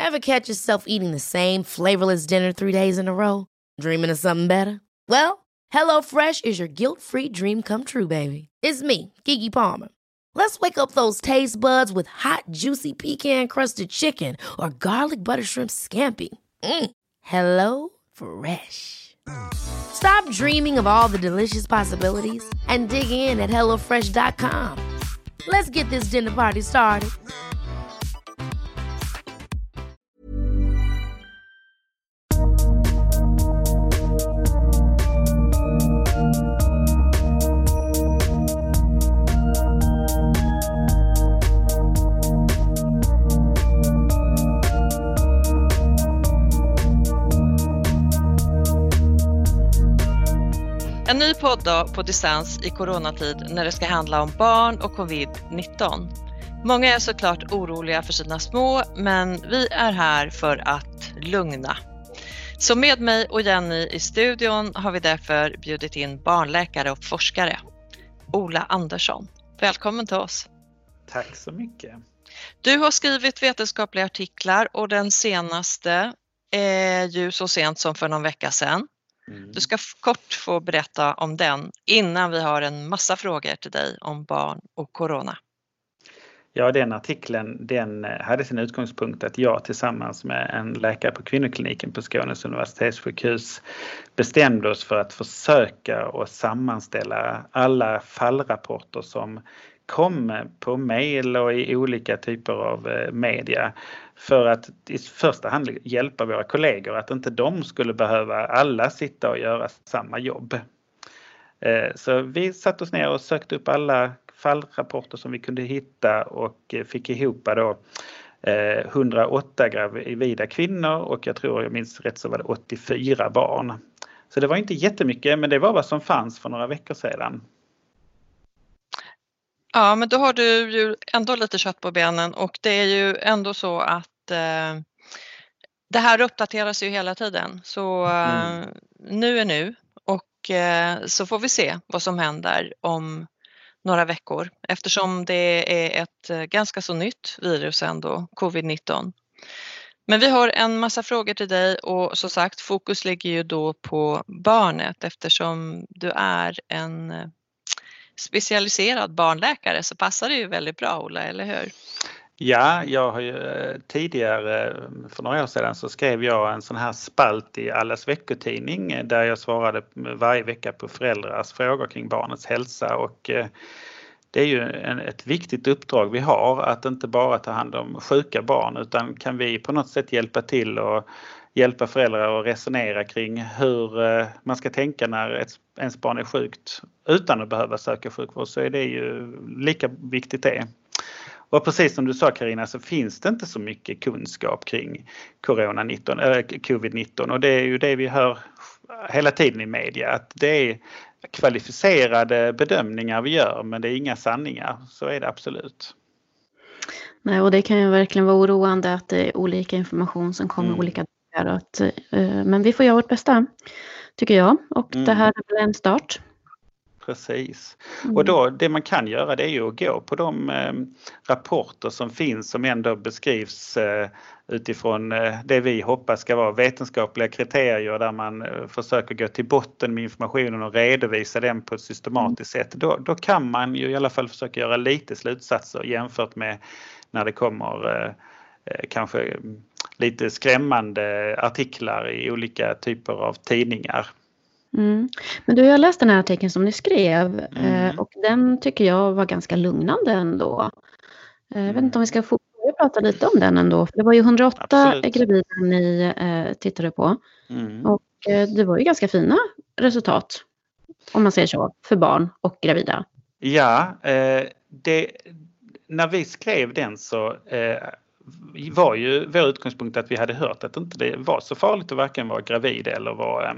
Ever catch yourself eating the same flavorless dinner 3 days in a row? Dreaming of something better? Well, HelloFresh is your guilt-free dream come true, baby. It's me, Keke Palmer. Let's wake up those taste buds with hot, juicy pecan-crusted chicken or garlic butter shrimp scampi. Hello Fresh. Stop dreaming of all the delicious possibilities and dig in at HelloFresh.com. Let's get this dinner party started. En ny podd på distans i coronatid när det ska handla om barn och covid-19. Många är såklart oroliga för sina små, men vi är här för att lugna. Så med mig och Jenny i studion har vi därför bjudit in barnläkare och forskare. Ola Andersson, välkommen till oss. Tack så mycket. Du har skrivit vetenskapliga artiklar och den senaste är ju så sent som för någon vecka sedan. Du ska kort få berätta om den innan vi har en massa frågor till dig om barn och corona. Ja, den artikeln den hade sin utgångspunkt att jag tillsammans med en läkare på kvinnokliniken på Skånes universitetssjukhus bestämde oss för att försöka och sammanställa alla fallrapporter som kom på mejl och i olika typer av media för att i första hand hjälpa våra kollegor att inte de skulle behöva alla sitta och göra samma jobb. Så vi satte oss ner och sökte upp alla fallrapporter som vi kunde hitta och fick ihop då 108 gravida kvinnor och jag minns rätt så var det 84 barn. Så det var inte jättemycket, men det var vad som fanns för några veckor sedan. Ja, men då har du ju ändå lite kött på benen och det är ju ändå så att det här uppdateras ju hela tiden. Så nu är nu och så får vi se vad som händer om några veckor eftersom det är ett ganska så nytt virus ändå, covid-19. Men vi har en massa frågor till dig och som sagt fokus ligger ju då på barnet eftersom du är en specialiserad barnläkare så passar det ju väldigt bra, Ola, eller hur? Ja, jag har ju tidigare, för några år sedan så skrev jag en sån här spalt i Allas veckotidning där jag svarade varje vecka på föräldrars frågor kring barnets hälsa och det är ju ett viktigt uppdrag vi har att inte bara ta hand om sjuka barn utan kan vi på något sätt hjälpa till och hjälpa föräldrar att resonera kring hur man ska tänka när ens barn är sjukt utan att behöva söka sjukvård så är det ju lika viktigt det. Och precis som du sa Carina så finns det inte så mycket kunskap kring covid-19 och det är ju det vi hör hela tiden i media att det är kvalificerade bedömningar vi gör men det är inga sanningar, så är det absolut. Nej, och det kan ju verkligen vara oroande att det är olika information som kommer olika dagar. Men vi får göra vårt bästa, tycker jag. Och det här är väl en start. Precis. Och då, det man kan göra det är ju att gå på de rapporter som finns som ändå beskrivs utifrån det vi hoppas ska vara vetenskapliga kriterier där man försöker gå till botten med informationen och redovisa den på ett systematiskt sätt. Då kan man ju i alla fall försöka göra lite slutsatser jämfört med när det kommer kanske lite skrämmande artiklar i olika typer av tidningar. Men du har läst den här artikeln som ni skrev och den tycker jag var ganska lugnande ändå. Jag vet inte om vi ska prata lite om den ändå. För det var ju 108 Absolut. gravida ni tittade på. Och det var ju ganska fina resultat om man säger så för barn och gravida. Ja, när vi skrev den så var ju vår utgångspunkt att vi hade hört att inte det var så farligt att varken vara gravid eller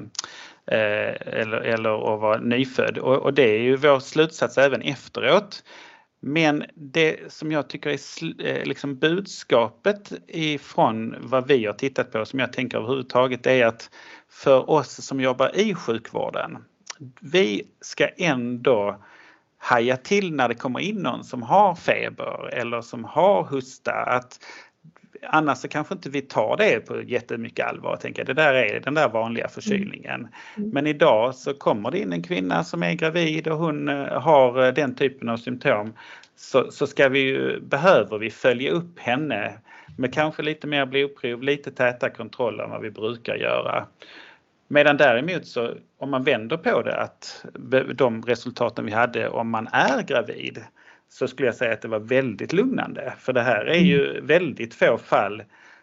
att vara nyfödd. Och det är ju vår slutsats även efteråt. Men det som jag tycker är liksom budskapet ifrån vad vi har tittat på som jag tänker överhuvudtaget är att för oss som jobbar i sjukvården, vi ska ändå haja till när det kommer in någon som har feber eller som har hosta, att annars så kanske inte vi tar det på jättemycket allvar. Tänker det där är den där vanliga förkylningen. Men idag så kommer det in en kvinna som är gravid och hon har den typen av symptom. Så behöver vi följa upp henne med kanske lite mer blodprov, lite täta kontroller än vad vi brukar göra. Medan däremot så om man vänder på det, att de resultaten vi hade om man är gravid, så skulle jag säga att det var väldigt lugnande. För det här är ju väldigt få fall,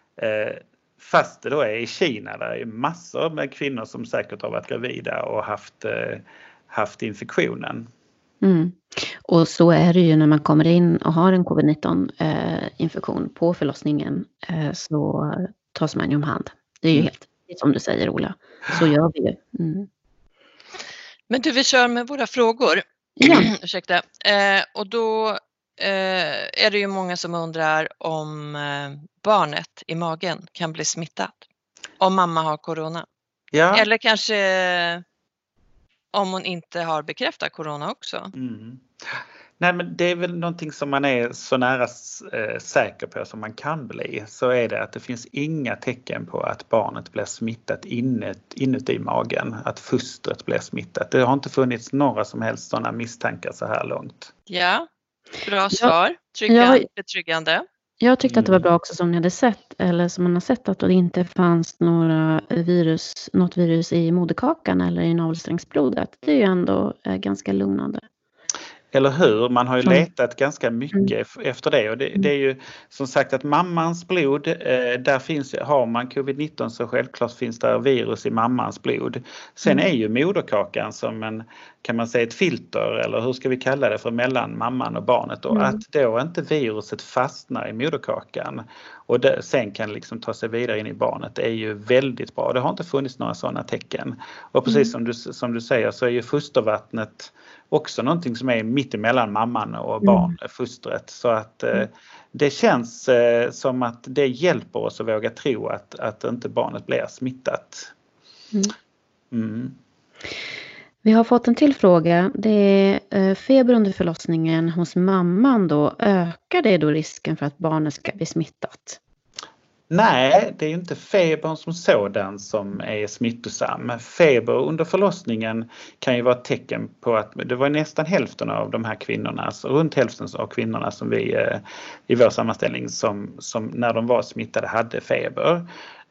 fast det då är i Kina där är massor med kvinnor som säkert har varit gravida och haft infektionen. Och så är det ju när man kommer in och har en covid-19 infektion på förlossningen, så tas man ju om hand. Det är ju helt som du säger, Ola. Så gör vi ju. Men du, vi kör med våra frågor. Ja. Ursäkta. Och då är det ju många som undrar om barnet i magen kan bli smittat om mamma har corona. Ja. Eller kanske om hon inte har bekräftat corona också. Nej, men det är väl någonting som man är så nära säker på som man kan bli. Så är det att det finns inga tecken på att barnet blir smittat inuti magen. Att fostret blir smittat. Det har inte funnits några som helst sådana misstankar så här långt. Ja, bra svar. Betryggande. Jag tyckte att det var bra också som ni hade sett, eller som man har sett, att det inte fanns något virus i moderkakan eller i navelsträngsblodet. Det är ju ändå ganska lugnande. Eller hur? Man har ju letat ganska mycket efter det. Och det är ju som sagt att mammans blod, där har man covid-19 så självklart finns det virus i mammans blod. Sen är ju moderkakan som kan man säga ett filter, eller hur ska vi kalla det, för mellan mamman och barnet. Och att då inte viruset fastnar i moderkakan och sen kan liksom ta sig vidare in i barnet, är ju väldigt bra. Det har inte funnits några sådana tecken. Och precis som du säger så är ju fostervattnet också någonting som är mitt emellan mamman och fostret. Så att det känns som att det hjälper oss att våga tro att inte barnet blir smittat. Vi har fått en till fråga. Det är feber under förlossningen hos mamman då. Ökar det då risken för att barnet ska bli smittat? Nej, det är inte febern som sådan som är smittosam. Feber under förlossningen kan ju vara ett tecken på att det var nästan hälften av de här kvinnorna, alltså runt hälften av kvinnorna som vi i vår sammanställning som när de var smittade hade feber.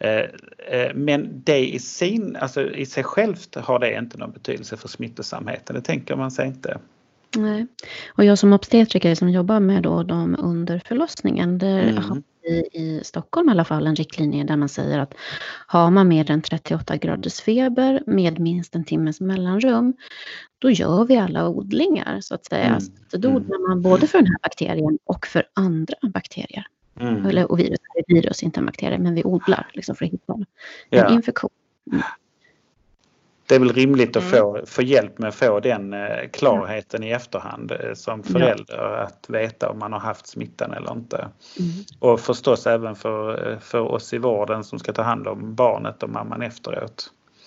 Men det i sig självt har det inte någon betydelse för smittosamheten, det tänker man sig inte. Nej, och jag som obstetriker som jobbar med då de under förlossningen, där har vi i Stockholm i alla fall en riktlinje där man säger att har man mer än 38 graders feber med minst en timmes mellanrum, då gör vi alla odlingar så att säga. Så då odlar man både för den här bakterien och för andra bakterier. Och virus, inte en bakterie, men vi odlar liksom för att hitta en infektion. Det är väl rimligt att få hjälp med att få den klarheten i efterhand som förälder, att veta om man har haft smittan eller inte. Och förstås även för oss i vården som ska ta hand om barnet och mamman efteråt.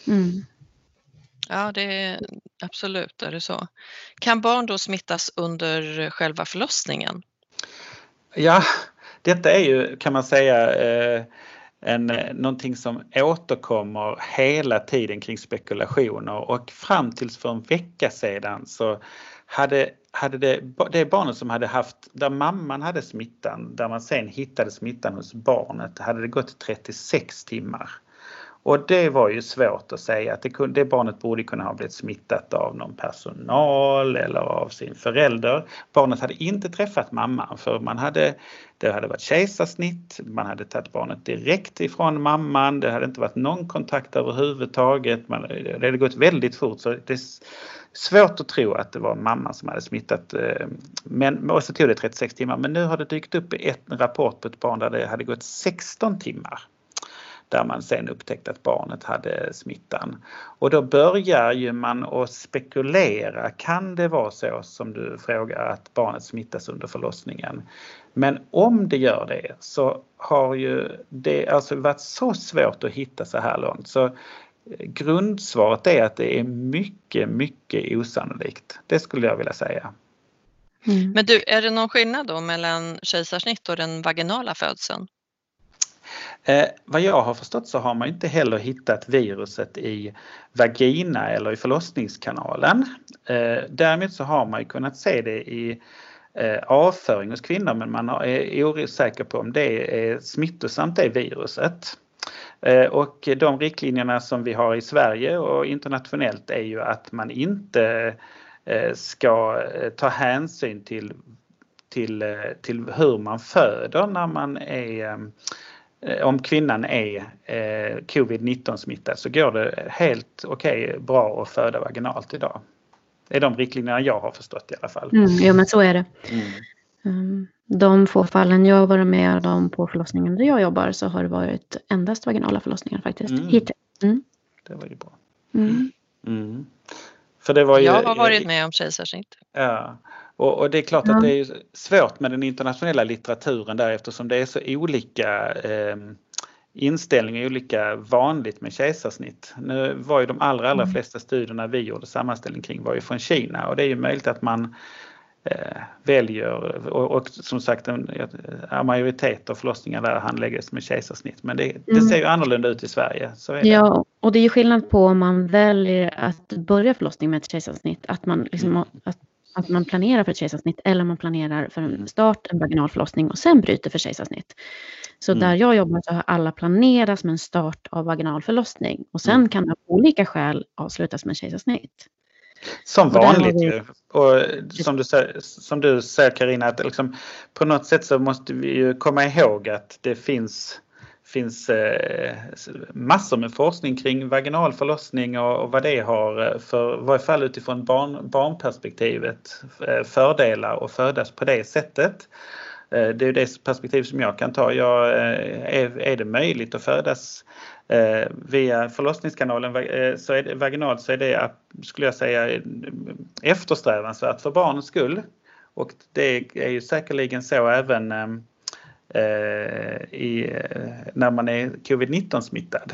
Ja, det är absolut, är det så. Kan barn då smittas under själva förlossningen? Ja, detta är ju, kan man säga, någonting som återkommer hela tiden kring spekulationer, och fram tills för en vecka sedan så hade det barnet som hade haft, där mamman hade smittan, där man sen hittade smittan hos barnet, hade det gått 36 timmar. Och det var ju svårt att säga att det barnet borde kunna ha blivit smittat av någon personal eller av sin förälder. Barnet hade inte träffat mamman, för det hade varit kejsarsnitt, man hade tagit barnet direkt ifrån mamman, det hade inte varit någon kontakt överhuvudtaget, det hade gått väldigt fort, så det är svårt att tro att det var mamman som hade smittat. Och så tog det 36 timmar, men nu har det dykt upp en rapport på ett barn där det hade gått 16 timmar. Där man sen upptäckte att barnet hade smittan. Och då börjar ju man att spekulera. Kan det vara så som du frågar, att barnet smittas under förlossningen? Men om det gör det så har ju det alltså varit så svårt att hitta så här långt. Så grundsvaret är att det är mycket, mycket osannolikt. Det skulle jag vilja säga. Men du, är det någon skillnad då mellan kejsarsnitt och den vaginala födseln? Vad jag har förstått så har man inte heller hittat viruset i vagina eller i förlossningskanalen. Däremot så har man ju kunnat se det i avföring hos kvinnor, men man är osäker på om det är smittosamt, det viruset. Och de riktlinjerna som vi har i Sverige och internationellt är ju att man inte ska ta hänsyn till hur man föder när man är, om kvinnan är covid-19 smittad, så går det helt okej, bra att föda vaginalt idag. Det är de riktlinjerna jag har förstått i alla fall. Ja, men så är det. De få fallen jag har varit med om på förlossningen där jag jobbar, så har det varit endast vaginala förlossningar faktiskt. Det var ju bra. För det var ju, jag har varit med om kejsarsnitt. Ja. Och det är klart att det är svårt med den internationella litteraturen där, eftersom det är så olika inställningar, olika vanligt med kejsarsnitt. Nu var ju de allra flesta studierna vi gjorde sammanställning kring var ju från Kina, och det är ju möjligt att man väljer, och som sagt en majoritet av förlossningar där handläggs med kejsarsnitt, men det ser ju annorlunda ut i Sverige. Så är det. Ja, och det är ju skillnad på om man väljer att börja förlossning med ett kejsarsnitt, att man liksom att man planerar för ett kejsarsnitt, eller man planerar för en vaginal förlossning och sen bryter för kejsarsnitt. Så där jag jobbar så har alla planerats med en start av vaginal förlossning, och sen kan det av olika skäl avslutas med kejsarsnitt. Som vanligt ju. Och som du säger Carina, att liksom, på något sätt så måste vi ju komma ihåg att det finns massor med forskning kring vaginal förlossning och vad det har för, i varje fall utifrån barnperspektivet, fördelar att födas på det sättet. Det är det perspektiv som jag kan ta. Är det möjligt att födas via förlossningskanalen så är det vaginalt, så är det, skulle jag säga, eftersträvansvärt för barnens skull. Och det är ju säkerligen så även när man är covid-19 smittad.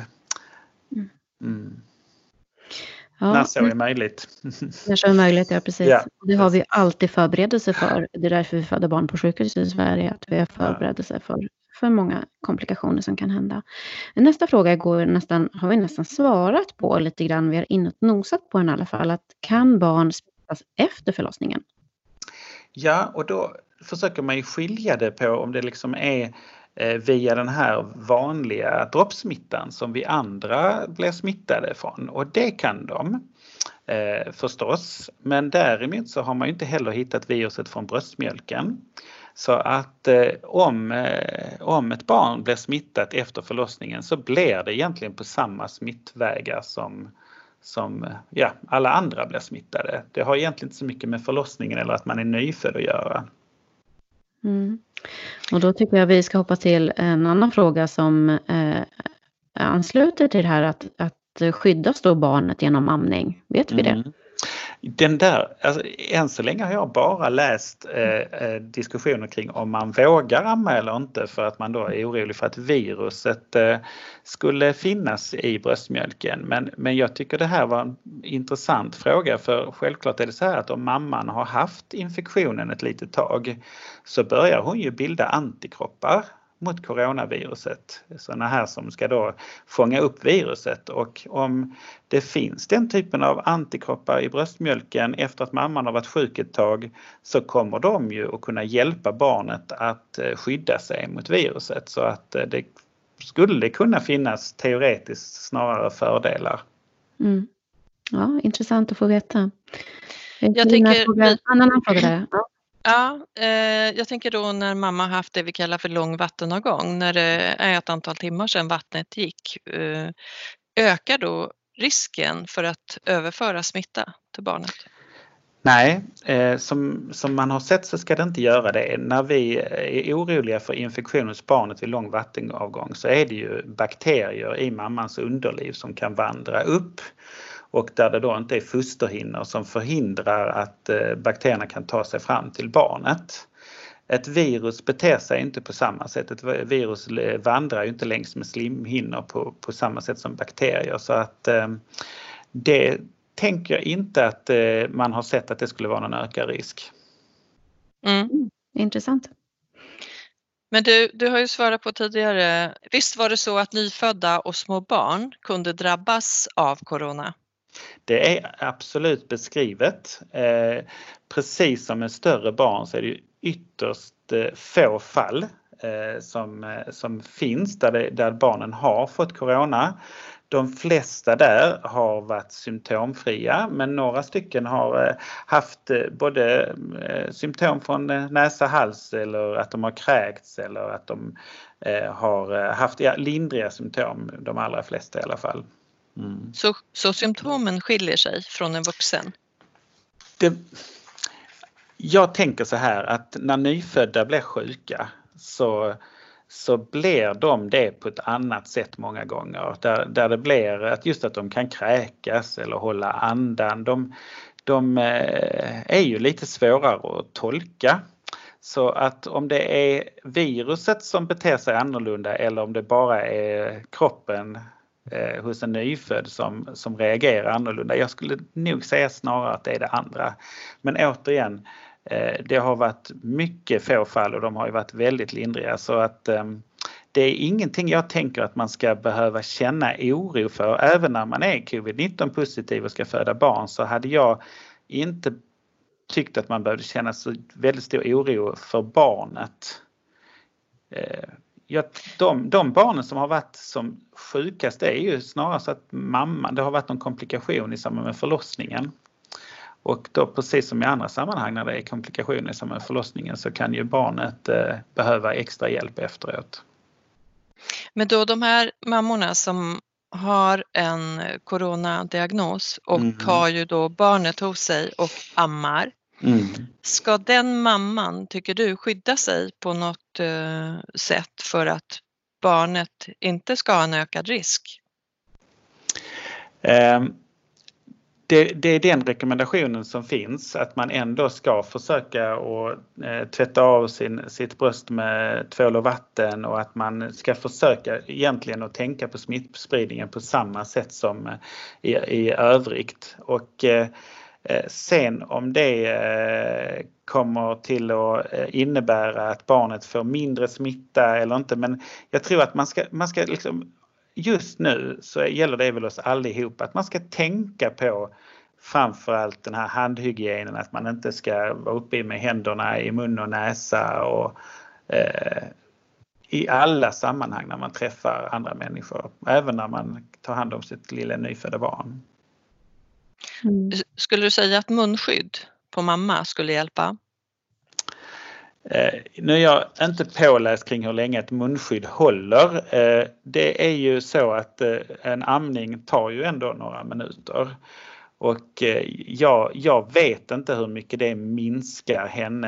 Ja, när så är möjligt. När så är möjligt, ja precis. Ja, det har vi alltid förberedelse för. Det är därför vi föder barn på sjukhus i Sverige, att vi har förberedelse för många komplikationer som kan hända. Nästa fråga har vi nästan svarat på lite grann. Vi har nosat på den i alla fall. Att kan barn smittas efter förlossningen? Ja, och då försöker man ju skilja det på om det liksom är via den här vanliga droppsmittan som vi andra blir smittade från. Och det kan de förstås. Men däremot så har man ju inte heller hittat viruset från bröstmjölken. Så att om ett barn blir smittat efter förlossningen så blir det egentligen på samma smittvägar som alla andra blir smittade. Det har egentligen inte så mycket med förlossningen eller att man är nyfödd att göra. Och då tycker jag vi ska hoppa till en annan fråga som ansluter till det här att skyddas då barnet genom amning. Vet vi det? Den där, alltså, än så länge har jag bara läst diskussioner kring om man vågar amma eller inte, för att man då är orolig för att viruset skulle finnas i bröstmjölken. Men jag tycker det här var en intressant fråga, för självklart är det så här att om mamman har haft infektionen ett litet tag så börjar hon ju bilda antikroppar mot coronaviruset. Sådana här som ska då fånga upp viruset, och om det finns den typen av antikroppar i bröstmjölken efter att mamman har varit sjuk ett tag, så kommer de ju att kunna hjälpa barnet att skydda sig mot viruset, så att det skulle kunna finnas teoretiskt snarare fördelar. Ja, intressant att få veta. Jag tänker en annan fråga där. Ja, jag tänker då när mamma haft det vi kallar för lång vattenavgång, när det är ett antal timmar sedan vattnet gick, ökar då risken för att överföra smitta till barnet? Nej, som man har sett så ska det inte göra det. När vi är oroliga för infektion hos barnet vid lång vattenavgång så är det ju bakterier i mammans underliv som kan vandra upp, och där det då inte är fosterhinnor som förhindrar att bakterierna kan ta sig fram till barnet. Ett virus beter sig inte på samma sätt. Ett virus vandrar ju inte längs med slimhinnor på samma sätt som bakterier. Så att det tänker jag inte att man har sett att det skulle vara någon ökad risk. Intressant. Men du har ju svarat på tidigare, visst var det så att nyfödda och små barn kunde drabbas av corona? Det är absolut beskrivet. Precis som med större barn så är det ju ytterst få fall som finns där barnen har fått corona. De flesta där har varit symptomfria, men några stycken har haft både symptom från näsa, hals eller att de har kräkts eller att de har haft lindriga symptom, de allra flesta i alla fall. Mm. Så symptomen skiljer sig från en vuxen? Jag tänker så här att när nyfödda blir sjuka så blir de det på ett annat sätt många gånger. Där det blir att just att de kan kräkas eller hålla andan. De är ju lite svårare att tolka. Så att om det är viruset som beter sig annorlunda eller om det bara är kroppen hos en nyfödd som reagerar annorlunda. Jag skulle nog säga snarare att det är det andra. Men återigen, det har varit mycket få fall och de har ju varit väldigt lindriga, så att det är ingenting jag tänker att man ska behöva känna oro för. Även när man är covid-19 positiv och ska föda barn så hade jag inte tyckt att man behövde känna så väldigt stor oro för barnet. De barnen som har varit som sjukast är ju snarare så att det har varit någon komplikation i samband med förlossningen. Och då precis som i andra sammanhang när det är komplikationer i samband med förlossningen så kan ju barnet behöva extra hjälp efteråt. Men då de här mammorna som har en coronadiagnos och har ju då barnet hos sig och ammar. Ska den mamman, tycker du, skydda sig på något sätt för att barnet inte ska ha en ökad risk? Det är den rekommendationen som finns, att man ändå ska försöka att tvätta av sitt bröst med tvål och vatten och att man ska försöka egentligen att tänka på smittspridningen på samma sätt som i övrigt. Och sen om det kommer till att innebära att barnet får mindre smitta eller inte, men jag tror att man ska liksom, just nu så gäller det väl oss allihop att man ska tänka på framförallt den här handhygienen, att man inte ska vara uppe med händerna i mun och näsa och i alla sammanhang när man träffar andra människor, även när man tar hand om sitt lilla nyfödda barn. Skulle du säga att munskydd på mamma skulle hjälpa? Nu är jag inte påläst kring hur länge ett munskydd håller. Det är ju så att en amning tar ju ändå några minuter. Och jag vet inte hur mycket det minskar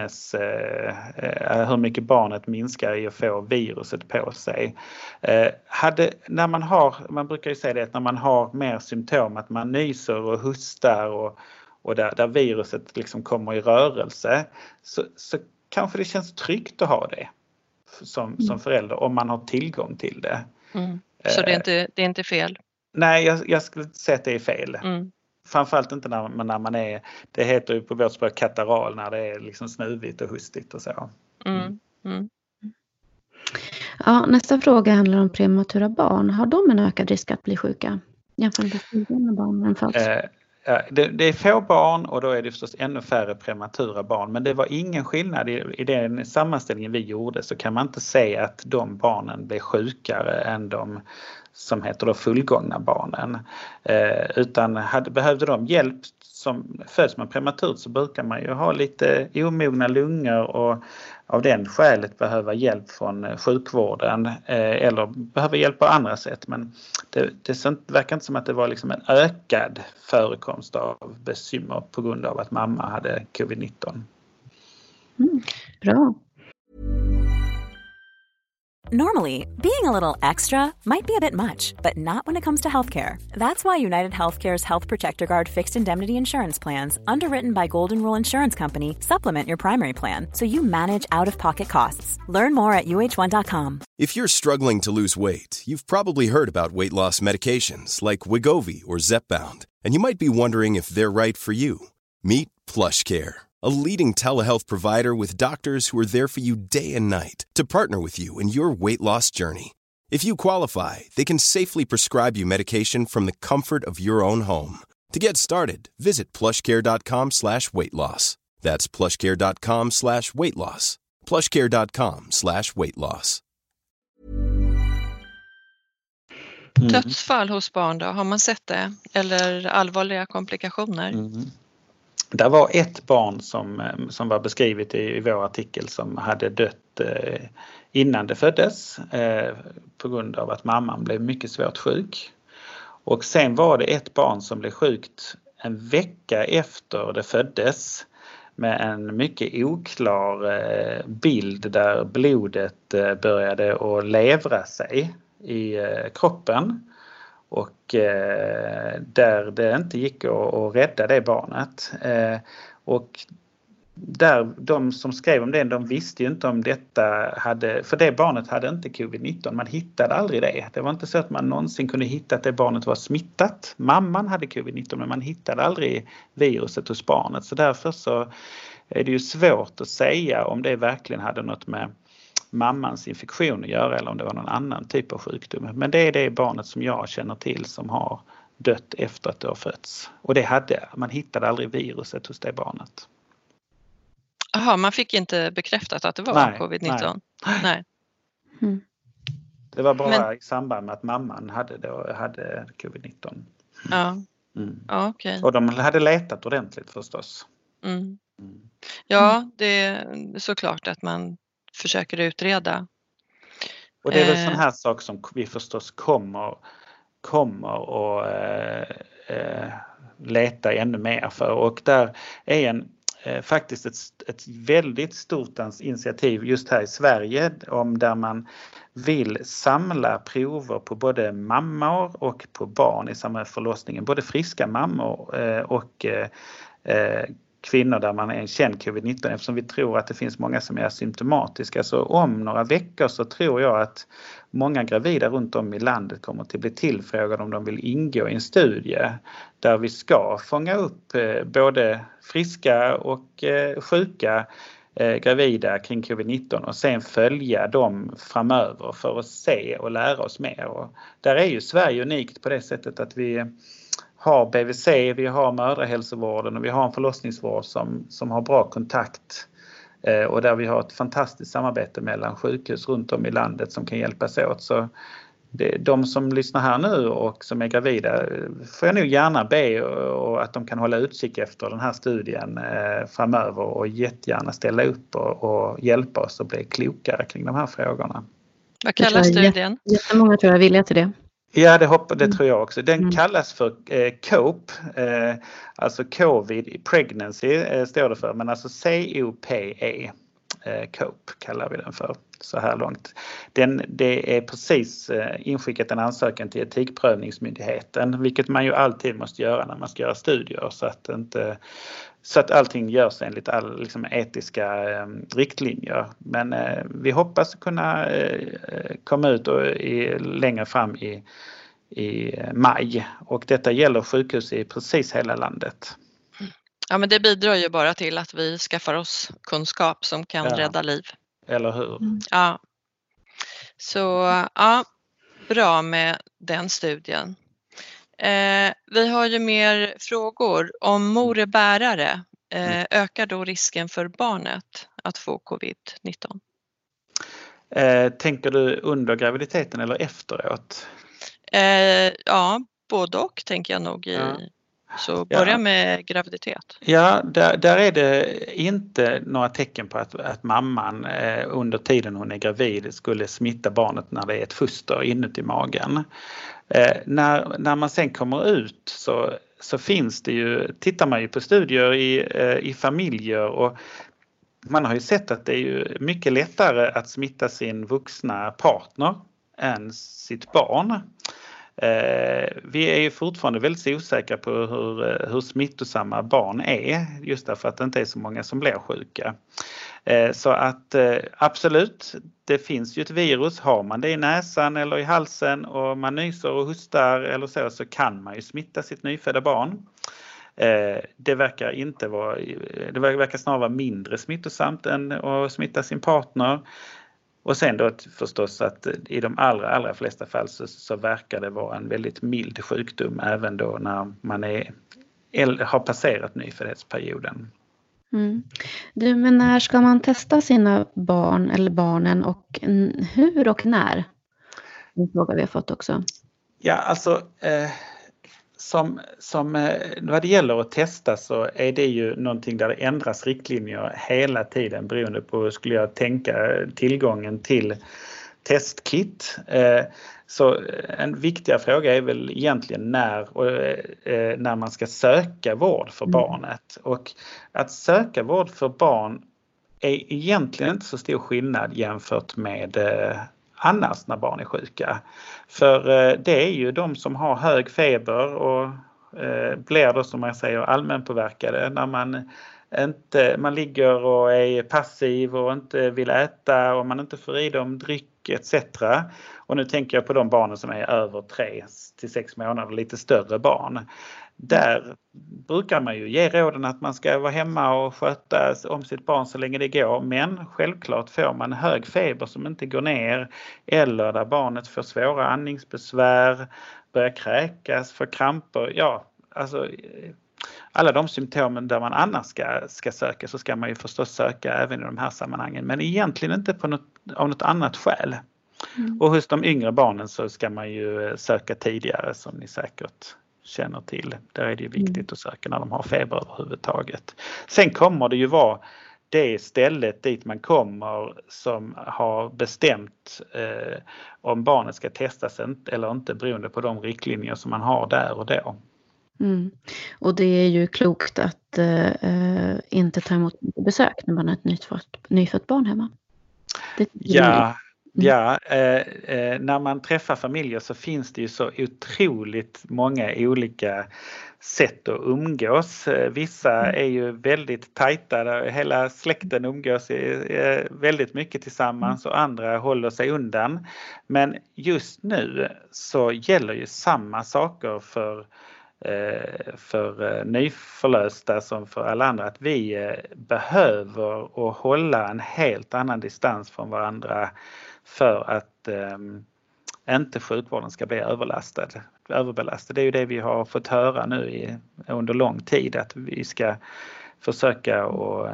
hur mycket barnet minskar i att få viruset på sig. Man brukar ju säga det att när man har mer symptom, att man nyser och hostar och där viruset liksom kommer i rörelse, så kanske det känns tryggt att ha det som förälder om man har tillgång till det. Så det är inte fel? Nej, jag skulle inte säga att det är fel. Framförallt inte när man är, det heter ju på vårt språk kataral, när det är liksom snuvigt och hustigt och så. Ja, nästa fråga handlar om prematura barn. Har de en ökad risk att bli sjuka jämfört med stigande barn än föds? Det är få barn och då är det förstås ännu färre prematura barn, men det var ingen skillnad i den sammanställningen vi gjorde, så kan man inte säga att de barnen blir sjukare än de som heter då fullgångna barnen, utan behövde de hjälp som föds man prematurt så brukar man ju ha lite omogna lungor och av den skälet behöva hjälp från sjukvården eller behöva hjälp på andra sätt, men det verkar inte som att det var liksom en ökad förekomst av bekymmer på grund av att mamma hade covid-19. Bra. Normally, being a little extra might be a bit much, but not when it comes to healthcare. That's why United Healthcare's Health Protector Guard fixed indemnity insurance plans, underwritten by Golden Rule Insurance Company, supplement your primary plan so you manage out-of-pocket costs. Learn more at UH1.com. If you're struggling to lose weight, you've probably heard about weight loss medications like Wegovy or Zepbound, and you might be wondering if they're right for you. Meet PlushCare, a leading telehealth provider with doctors who are there for you day and night to partner with you in your weight loss journey. If you qualify, they can safely prescribe you medication from the comfort of your own home. To get started, visit plushcare.com/weightloss. That's plushcare.com/weightloss. plushcare.com/weightloss. Dödsfall hos barn då, har man sett det? Eller allvarliga komplikationer? Det var ett barn som var beskrivet i vår artikel som hade dött innan det föddes på grund av att mamman blev mycket svårt sjuk. Och sen var det ett barn som blev sjukt en vecka efter det föddes med en mycket oklar bild där blodet började att levra sig i kroppen. Och där det inte gick att rädda det barnet. Och där de som skrev om det, de visste ju inte om detta för det barnet hade inte covid-19. Man hittade aldrig det. Det var inte så att man någonsin kunde hitta att det barnet var smittat. Mamman hade covid-19 men man hittade aldrig viruset hos barnet. Så därför så är det ju svårt att säga om det verkligen hade något med mammans infektion att göra eller om det var någon annan typ av sjukdom. Men det är det barnet som jag känner till som har dött efter att det har fötts. Och man hittade aldrig viruset hos det barnet. Jaha, man fick inte bekräftat att det var covid-19? Nej. Mm. Det var bara i samband med att mamman hade covid-19. Ja, ja okej. Och de hade letat ordentligt förstås. Ja, det är såklart att man försöker utreda. Och det är väl sån här sak som vi förstås kommer och leta ännu mer för. Och där är faktiskt ett väldigt stort initiativ just här i Sverige där man vill samla prover på både mammor och på barn i samband med förlossningen. Både friska mammor och kvinnor där man är en känd covid-19 eftersom vi tror att det finns många som är symptomatiska. Så om några veckor så tror jag att många gravida runt om i landet kommer att bli tillfrågade om de vill ingå i en studie där vi ska fånga upp både friska och sjuka gravida kring covid-19 och sen följa dem framöver för att se och lära oss mer. Och där är ju Sverige unikt på det sättet att vi har BVC, vi har mödrahälsovården och vi har en förlossningsvård som har bra kontakt och där vi har ett fantastiskt samarbete mellan sjukhus runt om i landet som kan hjälpas åt. Så de som lyssnar här nu och som är gravida får jag nog gärna be och att de kan hålla utkik efter den här studien framöver och jättegärna ställa upp och hjälpa oss att bli klokare kring de här frågorna. Vad kallas studien? Jättemånga tror jag är villiga till det. Ja, det tror jag också. Den kallas för COPE, alltså Covid Pregnancy står det för, men alltså COPE, COPE kallar vi den för så här långt. Det är precis inskickat en ansökan till Etikprövningsmyndigheten, vilket man ju alltid måste göra när man ska göra studier så att allting görs enligt liksom etiska riktlinjer. Men vi hoppas kunna komma ut längre fram i maj. Och detta gäller sjukhus i precis hela landet. Ja, men det bidrar ju bara till att vi skaffar oss kunskap som kan rädda liv. Eller hur? Ja. Så ja, bra med den studien. Vi har ju mer frågor. Om mor är bärare, ökar då risken för barnet att få covid-19? Tänker du under graviditeten eller efteråt? Ja, både och tänker jag nog i. Så börja med graviditet. Ja, där är det inte några tecken på att mamman under tiden hon är gravid skulle smitta barnet när det är ett foster inuti magen. När man sen kommer ut så finns det ju, tittar man ju på studier i familjer och man har ju sett att det är ju mycket lättare att smitta sin vuxna partner än sitt barn. Vi är ju fortfarande väldigt osäkra på hur smittosamma barn är just därför att det inte är så många som blir sjuka. Så att absolut, det finns ju ett virus. Har man det i näsan eller i halsen och man nyser och hostar eller så kan man ju smitta sitt nyfödda barn. Det verkar snarare vara mindre smittosamt än att smitta sin partner. Och sen då förstås att i de allra flesta fall så verkar det vara en väldigt mild sjukdom även då när man har passerat nyföddhetsperioden. Men när ska man testa sina barn eller barnen och hur och när? En fråga vi har fått också. Ja, alltså som vad det gäller att testa så är det ju någonting där det ändras riktlinjer hela tiden beroende på, skulle jag tänka, tillgången till testkit. Så en viktigare fråga är väl egentligen när man ska söka vård för barnet. Och att söka vård för barn är egentligen inte så stor skillnad jämfört med annars när barn är sjuka. För det är ju de som har hög feber och blir då som man säger allmänpåverkade när man ligger och är passiv och inte vill äta och man inte får i dem dryck etc. Och nu tänker jag på de barnen som är över 3 till 6 månader, lite större barn. Där brukar man ju ge råden att man ska vara hemma och sköta om sitt barn så länge det går. Men självklart får man hög feber som inte går ner eller där barnet får svåra andningsbesvär, börjar kräkas, får kramper. Ja, alltså alla de symptomen där man annars ska söka så ska man ju förstås söka även i de här sammanhangen. Men egentligen inte av något annat skäl. Och hos de yngre barnen så ska man ju söka tidigare som ni säkert känner till. Där är det ju viktigt att söka när de har feber överhuvudtaget. Sen kommer det ju vara det stället dit man kommer som har bestämt om barnet ska testas eller inte beroende på de riktlinjer som man har där och då. Och det är ju klokt att inte ta emot besök när man är ett nyfött barn hemma. När man träffar familjer så finns det ju så otroligt många olika sätt att umgås. Vissa är ju väldigt tajta, där hela släkten umgås väldigt mycket tillsammans och andra håller sig undan. Men just nu så gäller ju samma saker för nyförlösta som för alla andra, att vi behöver att hålla en helt annan distans från varandra för att inte sjukvården ska bli överbelastad. Det är ju det vi har fått höra nu under lång tid, att vi ska försöka och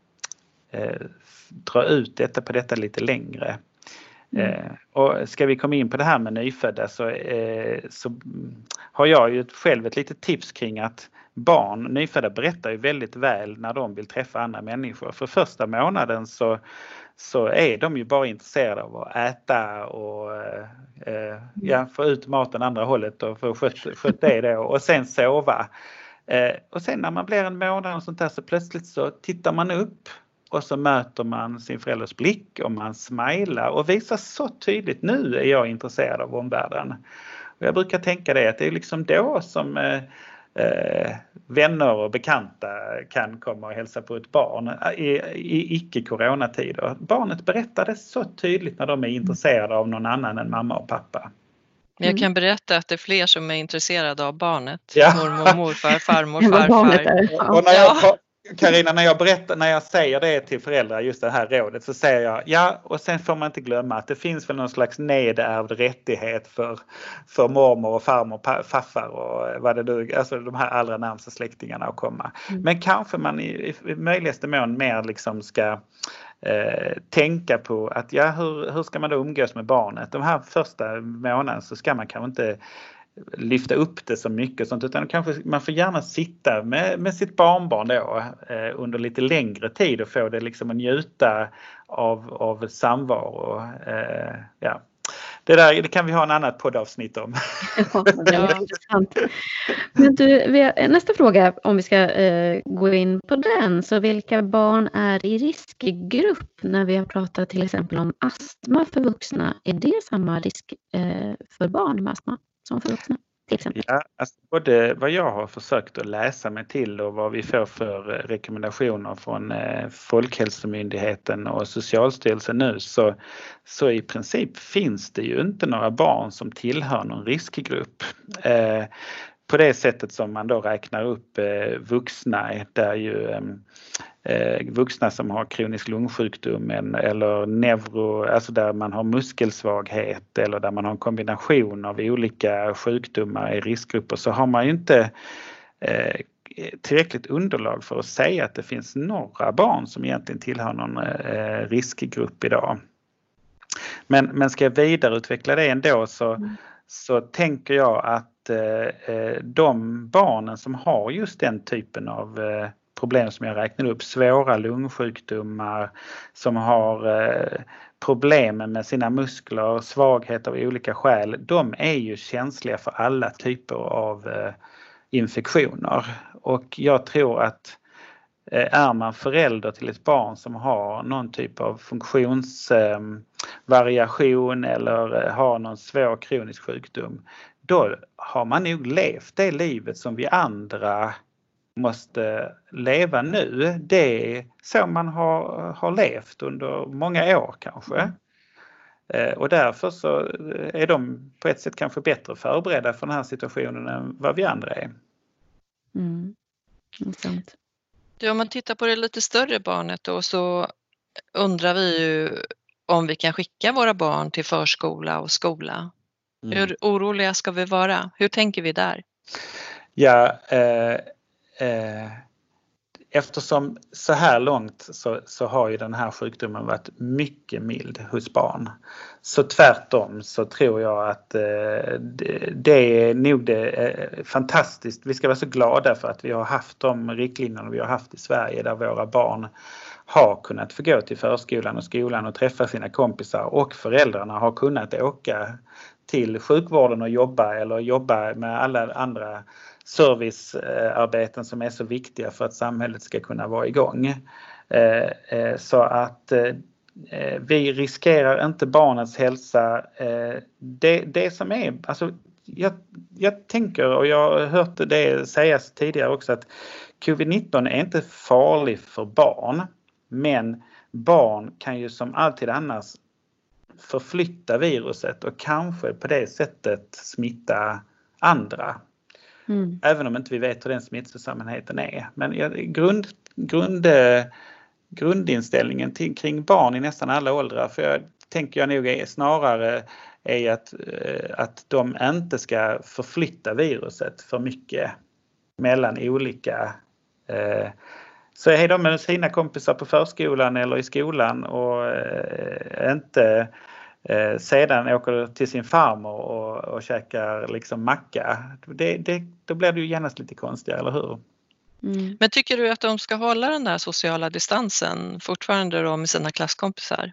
dra ut detta lite längre. Och ska vi komma in på det här med nyfödda så har jag ju själv ett litet tips kring att nyfödda berättar ju väldigt väl när de vill träffa andra människor. För första månaden så är de ju bara intresserade av att äta och få ut maten andra hållet och få skött det då, och sen sova. Och sen när man blir en månad och sånt där så plötsligt så tittar man upp och så möter man sin förälders blick och man smilar och visar så tydligt, nu är jag intresserad av omvärlden. Och jag brukar tänka det, att det är liksom då som vänner och bekanta kan komma och hälsa på ett barn i icke-coronatider. Barnet berättar det så tydligt när de är intresserade av någon annan än mamma och pappa. Jag kan berätta att det är fler som är intresserade av barnet. Ja. Mormor, morfar, farmor, farfar. Och Carina, när jag säger det till föräldrar, just det här rådet, så säger jag, och sen får man inte glömma att det finns väl någon slags nedärvd rättighet för mormor och farmor, faffar och vad det nu, alltså de här allra närmsta släktingarna att komma. Men kanske man i möjligaste mån mer liksom ska tänka på att hur ska man då umgås med barnet? De här första månaderna så ska man kanske inte lyfta upp det så mycket sånt, utan kanske man får gärna sitta med sitt barnbarn då under lite längre tid och få det liksom att njuta av samvaro. Det kan vi ha en annat poddavsnitt om. Men nästa fråga, om vi ska gå in på den, så vilka barn är i riskgrupp när vi har pratat till exempel om astma för vuxna? Är det samma risk för barn med astma som för vuxna? Ja, alltså både vad jag har försökt att läsa mig till och vad vi får för rekommendationer från Folkhälsomyndigheten och Socialstyrelsen nu, så i princip finns det ju inte några barn som tillhör någon riskgrupp. på det sättet som man då räknar upp vuxna, där ju vuxna som har kronisk lungsjukdom eller alltså där man har muskelsvaghet eller där man har en kombination av olika sjukdomar i riskgrupper, så har man ju inte tillräckligt underlag för att säga att det finns några barn som egentligen tillhör någon riskgrupp idag. Men ska jag vidareutveckla det ändå så tänker jag att de barnen som har just den typen av problem som jag räknade upp, svåra lungsjukdomar, som har problem med sina muskler, svaghet av olika skäl, de är ju känsliga för alla typer av infektioner. Och jag tror att är man förälder till ett barn som har någon typ av funktionsvariation eller har någon svår kronisk sjukdom, då har man nog levt det livet som vi andra måste leva nu. Det är så man har levt under många år kanske. Och därför så är de på ett sätt kanske bättre förberedda för den här situationen än vad vi andra är. Sant. Om man tittar på det lite större barnet då, så undrar vi ju om vi kan skicka våra barn till förskola och skola. Hur oroliga ska vi vara? Hur tänker vi där? Ja, eftersom så här långt så har ju den här sjukdomen varit mycket mild hos barn. Så tvärtom så tror jag att det är nog det fantastiskt. Vi ska vara så glada för att vi har haft de riktlinjerna vi har haft i Sverige, där våra barn har kunnat få gå till förskolan och skolan och träffa sina kompisar, och föräldrarna har kunnat åka till sjukvården och jobba med alla andra servicearbeten som är så viktiga för att samhället ska kunna vara igång. Så att vi riskerar inte barnets hälsa. Det som är, alltså jag tänker, och jag har hört det sägas tidigare också, att covid-19 är inte farlig för barn, men barn kan ju som alltid annars förflytta viruset och kanske på det sättet smitta andra. Även om inte vi vet hur den smittsamheten är. Men grundinställningen kring barn i nästan alla åldrar, för jag tänker jag nog är snarare är att de inte ska förflytta viruset för mycket mellan olika. Så är de med sina kompisar på förskolan eller i skolan och inte sedan åker till sin farmor och käkar liksom macka. Då blir det ju genast lite konstigt, eller hur? Men tycker du att de ska hålla den där sociala distansen fortfarande då med sina klasskompisar?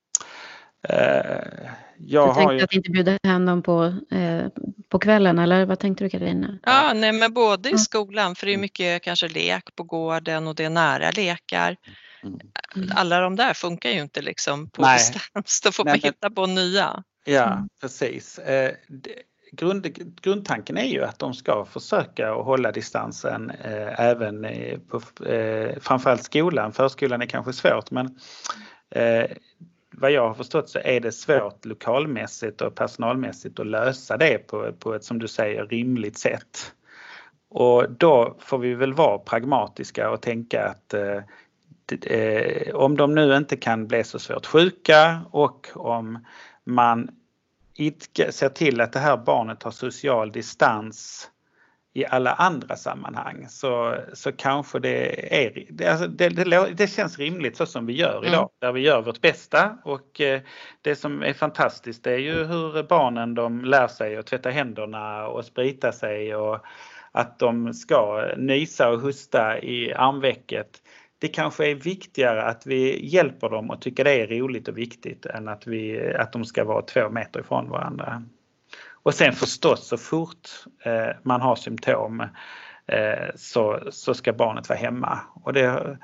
Du tänkte att inte bjuda hem dem på kvällen, eller vad tänkte du, Karina? Ja, nej, men både i skolan, för det är mycket kanske lek på gården och det är nära lekar. Alla de där funkar ju inte liksom på distans. Då får man hitta på nya. Ja, precis. Grundtanken är ju att de ska försöka att hålla distansen även på framförallt skolan. Förskolan är kanske svårt, men vad jag har förstått så är det svårt lokalmässigt och personalmässigt att lösa det på ett, som du säger, rimligt sätt. Och då får vi väl vara pragmatiska och tänka att om de nu inte kan bli så svårt sjuka, och om man ser till att det här barnet har social distans i alla andra sammanhang, så kanske det känns rimligt så som vi gör idag, där vi gör vårt bästa. Och det som är fantastiskt är ju hur barnen, de lär sig att tvätta händerna och sprita sig, och att de ska nysa och hosta i armvecket. Det kanske är viktigare att vi hjälper dem och tycker det är roligt och viktigt än att de ska vara 2 meter ifrån varandra. Och sen förstås, så fort man har symptom så ska barnet vara hemma. Och det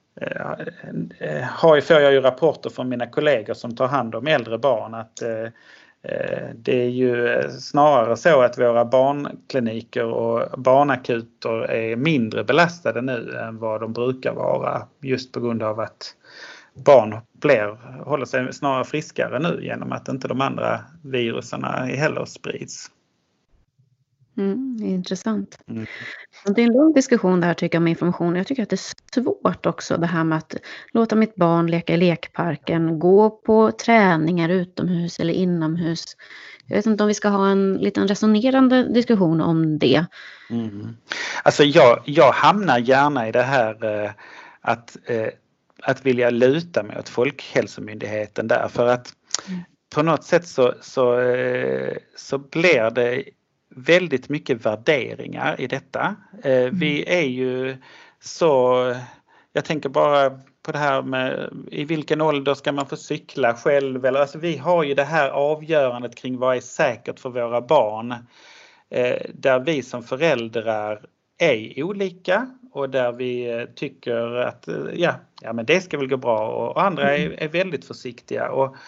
får jag ju rapporter från mina kollegor som tar hand om äldre barn, att det är ju snarare så att våra barnkliniker och barnakuter är mindre belastade nu än vad de brukar vara, just på grund av att barn håller sig snarare friskare nu genom att inte de andra viruserna heller sprids. Intressant. Och det är en lång diskussion där tycker jag med information. Jag tycker att det är svårt också det här med att låta mitt barn leka i lekparken, gå på träningar utomhus eller inomhus. Jag vet inte om vi ska ha en liten resonerande diskussion om det. Alltså jag hamnar gärna i det här att vilja luta mig åt Folkhälsomyndigheten där, för att på något sätt så blir det väldigt mycket värderingar i detta. Vi är ju så, jag tänker bara på det här med i vilken ålder ska man få cykla själv, eller alltså vi har ju det här avgörandet kring vad är säkert för våra barn, där vi som föräldrar är olika och där vi tycker att ja men det ska väl gå bra, och andra är väldigt försiktiga. Och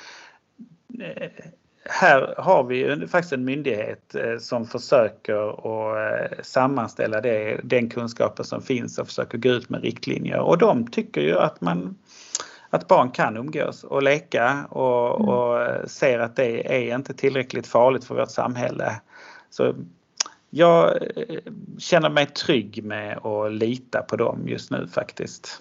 här har vi ju faktiskt en myndighet som försöker att sammanställa den kunskapen som finns och försöker gå ut med riktlinjer. Och de tycker ju att barn kan umgås och leka och ser att det är inte tillräckligt farligt för vårt samhälle. Så jag känner mig trygg med att lita på dem just nu faktiskt.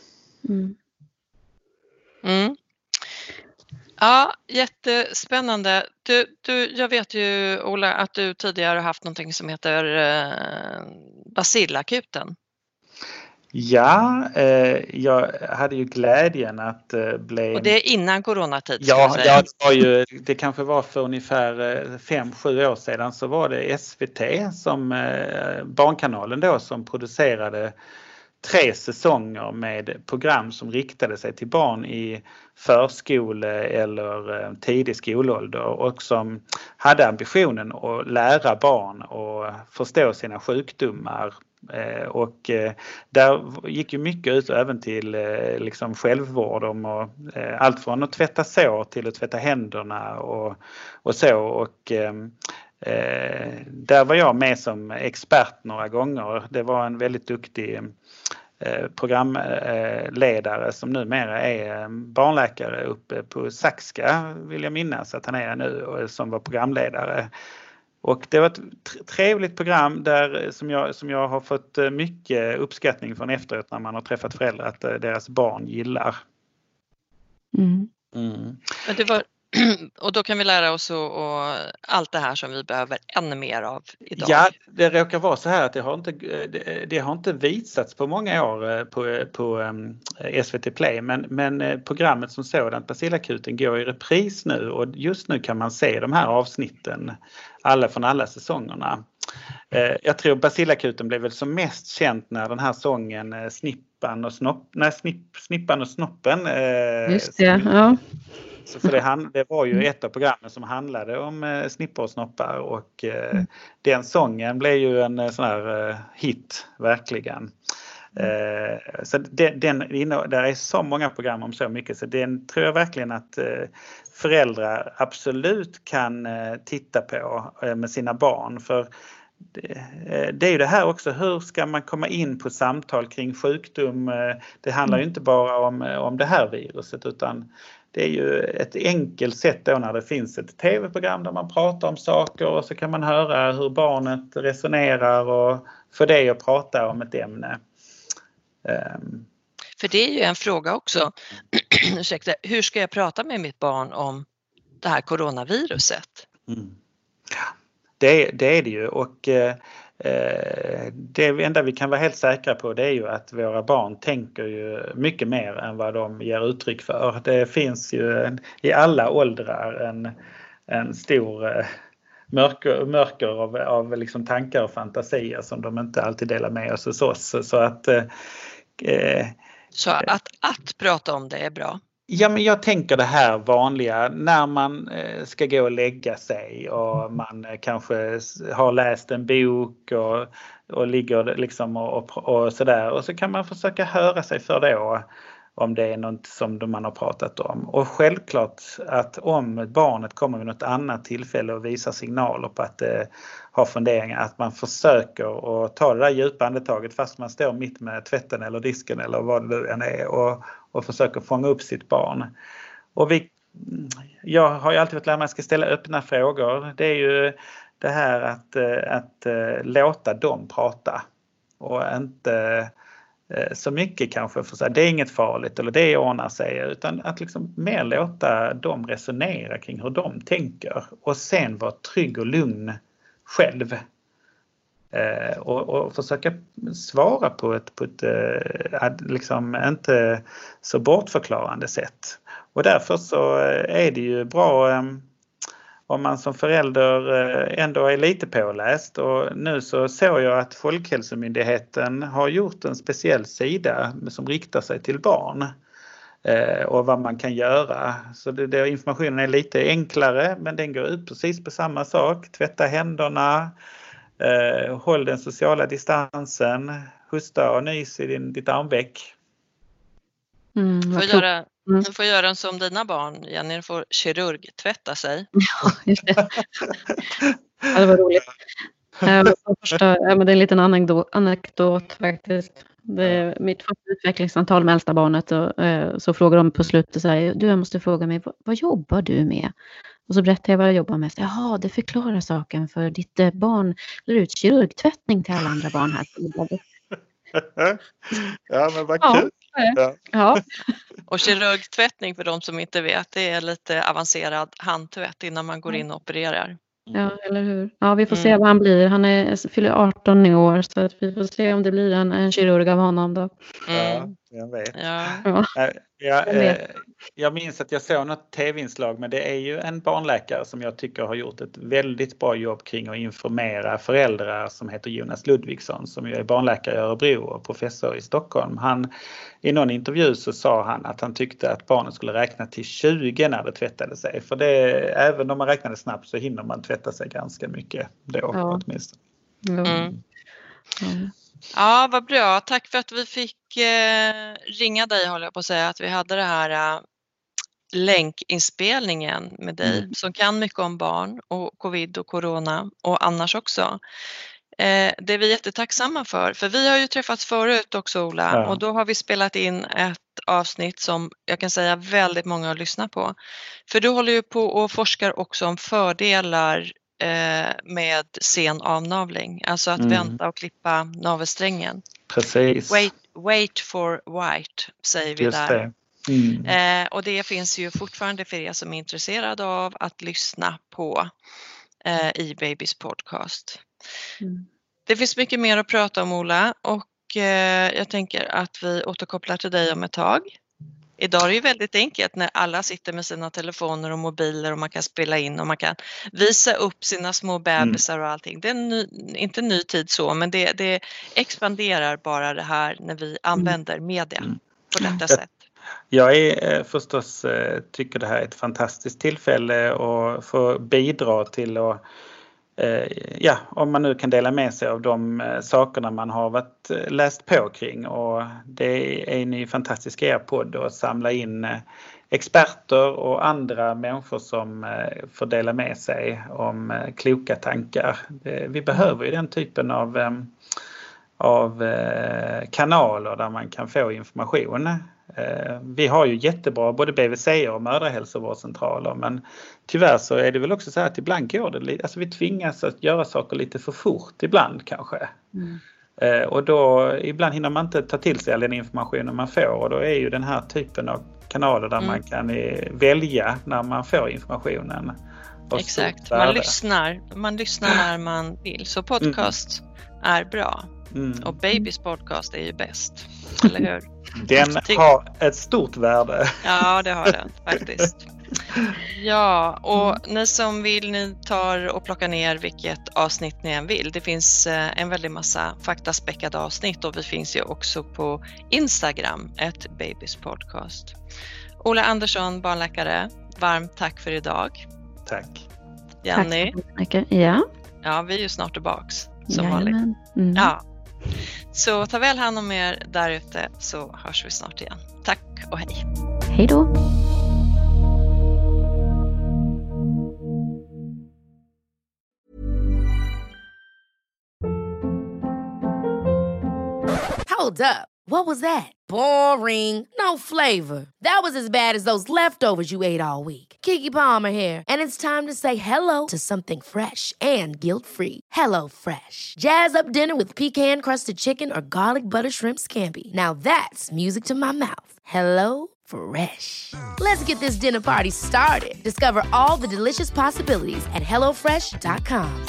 Ja, jättespännande. Jag vet ju, Ola, att du tidigare har haft någonting som heter Bacillakuten. Ja, jag hade ju glädjen att bli... Och det är innan coronatid. Ja, det kanske var för ungefär 5-7 år sedan, så var det SVT som Barnkanalen då som producerade 3 säsonger med program som riktade sig till barn i förskole eller tidig skolålder och som hade ambitionen att lära barn att förstå sina sjukdomar. Och där gick ju mycket ut även till liksom självvård om allt från att tvätta sår till att tvätta händerna och så. Och där var jag med som expert några gånger. Det var en väldigt duktig programledare som numera är barnläkare uppe på Saxka, vill jag minnas att han är nu, och som var programledare. Och det var ett trevligt program där som jag har fått mycket uppskattning från efteråt när man har träffat föräldrar att deras barn gillar. Och då kan vi lära oss och allt det här som vi behöver ännu mer av idag. Ja, det råkar vara så här att det har inte visats på många år på SVT Play, men programmet som sådant, Bacillakuten, går i repris nu, och just nu kan man se de här avsnitten från alla säsongerna. Jag tror Bacillakuten blev väl som mest känt när den här sången Snippan och snoppen. Just det, ja. Så för det var ju ett av programmen som handlade om snippor och snoppar, och den sången blev ju en sån här hit verkligen. Så där är så många program om så mycket, så den tror jag verkligen att föräldrar absolut kan titta på med sina barn, för det är ju det här också, hur ska man komma in på samtal kring sjukdom? Det handlar ju inte bara om det här viruset, utan det är ju ett enkelt sätt då när det finns ett tv-program där man pratar om saker, och så kan man höra hur barnet resonerar och få det att prata om ett ämne. För det är ju en fråga också. Ursäkta, hur ska jag prata med mitt barn om det här coronaviruset? Det är det ju, och det enda vi kan vara helt säkra på, det är ju att våra barn tänker ju mycket mer än vad de ger uttryck för. Det finns ju i alla åldrar en stor mörker av liksom tankar och fantasier som de inte alltid delar med oss hos oss. Så att prata om det är bra. Ja, men jag tänker det här vanliga när man ska gå och lägga sig och man kanske har läst en bok och ligger liksom och sådär, och så kan man försöka höra sig för då om det är något som man har pratat om. Och självklart att om barnet kommer vid något annat tillfälle och visar signaler på att det har funderingar, att man försöker att ta det där djupa andetaget fast man står mitt med tvätten eller disken eller vad det nu än är, och försöker fånga upp sitt barn. Och jag har ju alltid varit lärare, man ska ställa öppna frågor. Det är ju det här att låta dem prata och inte så mycket kanske för att det är inget farligt eller det ordnar sig, utan att liksom mer låta dem resonera kring hur de tänker och sen vara trygg och lugn själv. Och försöka svara på ett liksom inte så bortförklarande sätt. Och därför så är det ju bra om man som förälder ändå är lite påläst. Och nu så såg jag att Folkhälsomyndigheten har gjort en speciell sida som riktar sig till barn och vad man kan göra. Så informationen är lite enklare, men den går ut precis på samma sak. Tvätta händerna. Håll den sociala distansen, hosta och nys i ditt armveck. Du får göra som dina barn, Jenny, får kirurgtvätta sig. Ja, just det. Ja, det var roligt. Men det är en liten anekdot faktiskt. Det är mitt första utvecklingssamtal med äldsta barnet och så frågar de på slutet så här, jag måste fråga mig, vad jobbar du med? Och så berättar jag vad jag jobbar med. Jaha, det förklarar saken för ditt barn lär ut kirurgtvättning till alla andra barn här. Ja, men vad kul. Ja. Och kirurgtvättning, för de som inte vet, det är lite avancerad handtvätt innan man går in och opererar. Ja, eller hur? Ja, vi får se vad han blir. Han fyller 18 i år, så att vi får se om det blir en kirurg av honom då. Ja, jag vet. Ja. Jag minns att jag såg något tv-inslag, men det är ju en barnläkare som jag tycker har gjort ett väldigt bra jobb kring att informera föräldrar, som heter Jonas Ludvigsson, som ju är barnläkare i Örebro och professor i Stockholm. I någon intervju så sa han att han tyckte att barnen skulle räkna till 20 när det tvättade sig. För även om man räknade snabbt så hinner man tvätta sig ganska mycket då åtminstone. Ja, vad bra. Tack för att vi fick ringa dig, håller jag på att säga. Att vi hade det här länkinspelningen med dig som kan mycket om barn och covid och corona och annars också. Det är vi jättetacksamma för vi har ju träffats förut också, Ola, och då har vi spelat in ett avsnitt som jag kan säga väldigt många har lyssnat på. För du håller ju på och forskar också om fördelar med sen avnavling, alltså att vänta och klippa navelsträngen. Precis. Wait for white säger vi just där. Det. Och det finns ju fortfarande för er som är intresserade av att lyssna på E-Babys podcast. Det finns mycket mer att prata om, Ola, och jag tänker att vi återkopplar till dig om ett tag. Idag är det ju väldigt enkelt när alla sitter med sina telefoner och mobiler och man kan spela in och man kan visa upp sina små bebisar och allting. Det är inte ny tid så, men det expanderar bara det här när vi använder media på detta sätt. Jag tycker det här är ett fantastiskt tillfälle att få bidra till att om man nu kan dela med sig av de sakerna man har läst på kring, och det är ni fantastiska i er podd att samla in experter och andra människor som får dela med sig om kloka tankar. Vi behöver ju den typen av kanaler där man kan få information. Vi har ju jättebra både BVC och mödrahälsovårdscentraler, men tyvärr så är det väl också så att ibland går det, alltså vi tvingas att göra saker lite för fort ibland kanske. Och då ibland hinner man inte ta till sig all den informationen man får, och då är ju den här typen av kanaler där man kan välja när man får informationen. Exakt, man lyssnar när man vill, så podcast är bra. Och Babys podcast är ju bäst, eller hur? Den har ett stort värde. Ja, det har den faktiskt. Ja, och ni som vill, ni tar och plockar ner vilket avsnitt ni än vill. Det finns en väldigt massa faktaspäckade avsnitt, och vi finns ju också på Instagram, Babys podcast. Ola Andersson, barnläkare, varmt tack för idag. Tack. Jenny. Tack så mycket. Ja, vi är ju snart tillbaks som vanligt. Ja. Så ta väl hand om er där ute, så hörs vi snart igen. Tack och hej. Hej då. Hold up. What was that? Boring. No flavor. That was as bad as those leftovers you ate all week. Keke Palmer here, and it's time to say hello to something fresh and guilt-free. Hello Fresh. Jazz up dinner with pecan-crusted chicken or garlic butter shrimp scampi. Now that's music to my mouth. Hello Fresh. Let's get this dinner party started. Discover all the delicious possibilities at hellofresh.com.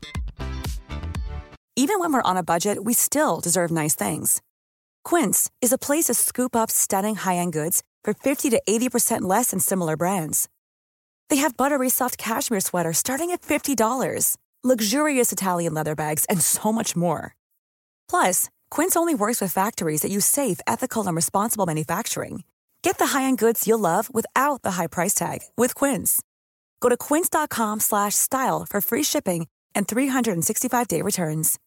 Even when we're on a budget, we still deserve nice things. Quince is a place to scoop up stunning high-end goods for 50 to 80% less than similar brands. They have buttery soft cashmere sweaters starting at $50, luxurious Italian leather bags, and so much more. Plus, Quince only works with factories that use safe, ethical, and responsible manufacturing. Get the high-end goods you'll love without the high price tag with Quince. Go to quince.com/style for free shipping and 365-day returns.